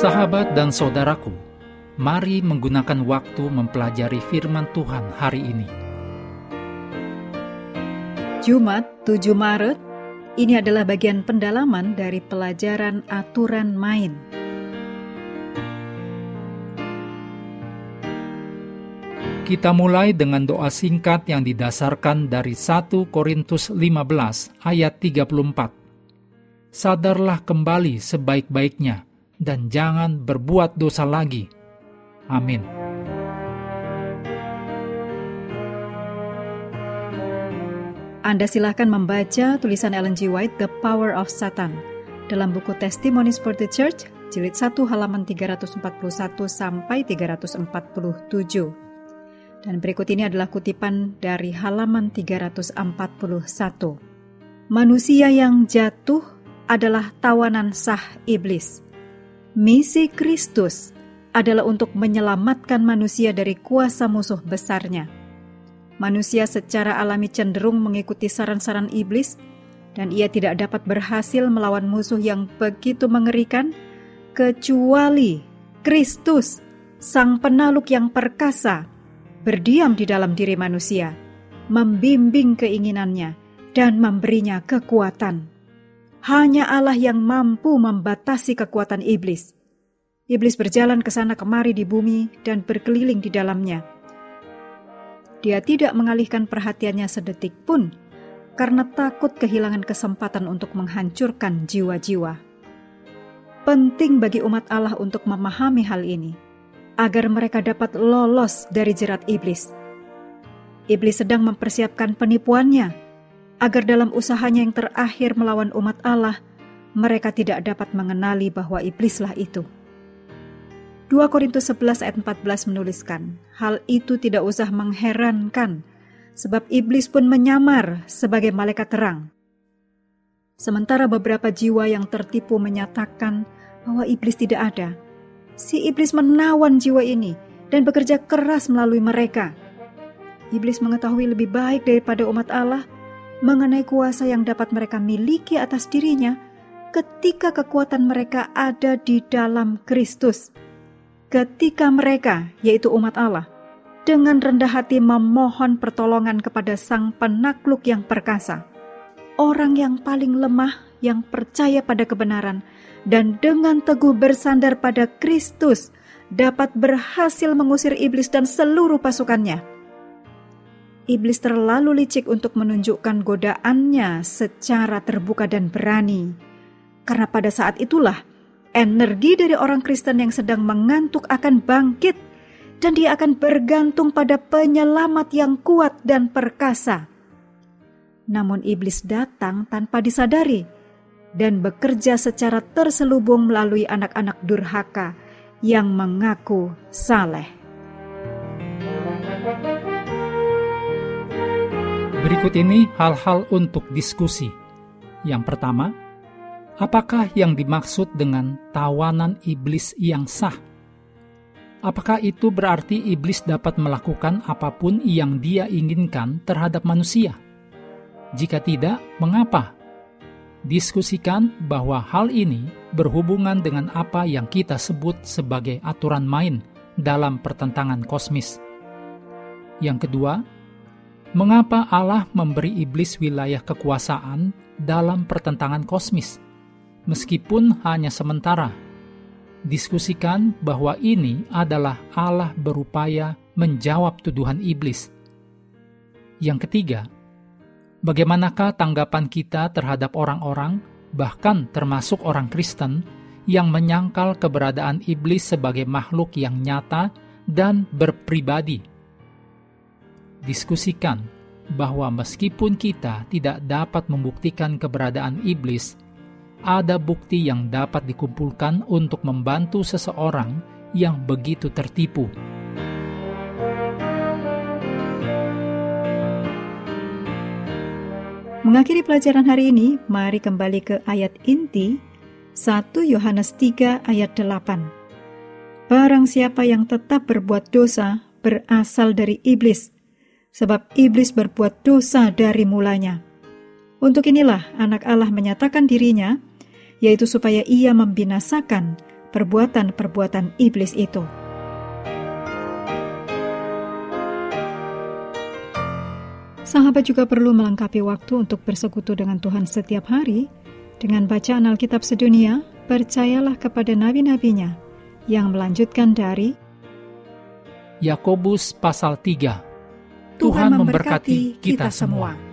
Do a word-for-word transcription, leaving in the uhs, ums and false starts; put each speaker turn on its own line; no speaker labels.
Sahabat dan saudaraku, mari menggunakan waktu mempelajari firman Tuhan hari ini.
Jumat tujuh Maret, ini adalah bagian pendalaman dari pelajaran aturan main.
Kita mulai dengan doa singkat yang didasarkan dari satu Korintus lima belas ayat tiga puluh empat. Sadarlah kembali sebaik-baiknya dan jangan berbuat dosa lagi. Amin.
Anda silakan membaca tulisan Ellen G. White, The Power of Satan, dalam buku Testimonies for the Church, jilid satu halaman tiga ratus empat puluh satu sampai tiga ratus empat puluh tujuh. Dan berikut ini adalah kutipan dari halaman tiga ratus empat puluh satu. Manusia yang jatuh adalah tawanan sah iblis. Misi Kristus adalah untuk menyelamatkan manusia dari kuasa musuh besarnya. Manusia secara alami cenderung mengikuti saran-saran iblis, dan ia tidak dapat berhasil melawan musuh yang begitu mengerikan, kecuali Kristus, Sang Penaluk yang perkasa, berdiam di dalam diri manusia, membimbing keinginannya, dan memberinya kekuatan. Hanya Allah yang mampu membatasi kekuatan iblis. Iblis berjalan ke sana kemari di bumi dan berkeliling di dalamnya. Dia tidak mengalihkan perhatiannya sedetik pun, karena takut kehilangan kesempatan untuk menghancurkan jiwa-jiwa. Penting bagi umat Allah untuk memahami hal ini, agar mereka dapat lolos dari jerat iblis. Iblis sedang mempersiapkan penipuannya, agar dalam usahanya yang terakhir melawan umat Allah, mereka tidak dapat mengenali bahwa iblislah itu. dua Korintus sebelas ayat empat belas menuliskan, hal itu tidak usah mengherankan, sebab iblis pun menyamar sebagai malaikat terang. Sementara beberapa jiwa yang tertipu menyatakan bahwa iblis tidak ada, si iblis menawan jiwa ini dan bekerja keras melalui mereka. Iblis mengetahui lebih baik daripada umat Allah mengenai kuasa yang dapat mereka miliki atas dirinya ketika kekuatan mereka ada di dalam Kristus. Ketika mereka, yaitu umat Allah, dengan rendah hati memohon pertolongan kepada Sang Penakluk yang perkasa, orang yang paling lemah yang percaya pada kebenaran dan dengan teguh bersandar pada Kristus dapat berhasil mengusir iblis dan seluruh pasukannya. Iblis terlalu licik untuk menunjukkan godaannya secara terbuka dan berani. Karena pada saat itulah energi dari orang Kristen yang sedang mengantuk akan bangkit dan dia akan bergantung pada penyelamat yang kuat dan perkasa. Namun iblis datang tanpa disadari dan bekerja secara terselubung melalui anak-anak durhaka yang mengaku saleh.
Berikut ini hal-hal untuk diskusi. Yang pertama, apakah yang dimaksud dengan tawanan iblis yang sah? Apakah itu berarti iblis dapat melakukan apapun yang dia inginkan terhadap manusia? Jika tidak, mengapa? Diskusikan bahwa hal ini berhubungan dengan apa yang kita sebut sebagai aturan main dalam pertentangan kosmis. Yang kedua, mengapa Allah memberi iblis wilayah kekuasaan dalam pertentangan kosmis, meskipun hanya sementara? Diskusikan bahwa ini adalah Allah berupaya menjawab tuduhan iblis. Yang ketiga, bagaimanakah tanggapan kita terhadap orang-orang, bahkan termasuk orang Kristen, yang menyangkal keberadaan iblis sebagai makhluk yang nyata dan berpribadi? Diskusikan bahwa meskipun kita tidak dapat membuktikan keberadaan iblis, ada bukti yang dapat dikumpulkan untuk membantu seseorang yang begitu tertipu.
Mengakhiri pelajaran hari ini, mari kembali ke ayat inti satu Yohanes tiga ayat delapan. Barang siapa yang tetap berbuat dosa berasal dari iblis, sebab iblis berbuat dosa dari mulanya. Untuk inilah anak Allah menyatakan dirinya, yaitu supaya ia membinasakan perbuatan-perbuatan iblis itu. Sahabat juga perlu melengkapi waktu untuk bersekutu dengan Tuhan setiap hari dengan bacaan Alkitab sedunia. Percayalah kepada nabi-nabinya yang melanjutkan dari
Yakobus pasal tiga. Tuhan memberkati kita semua.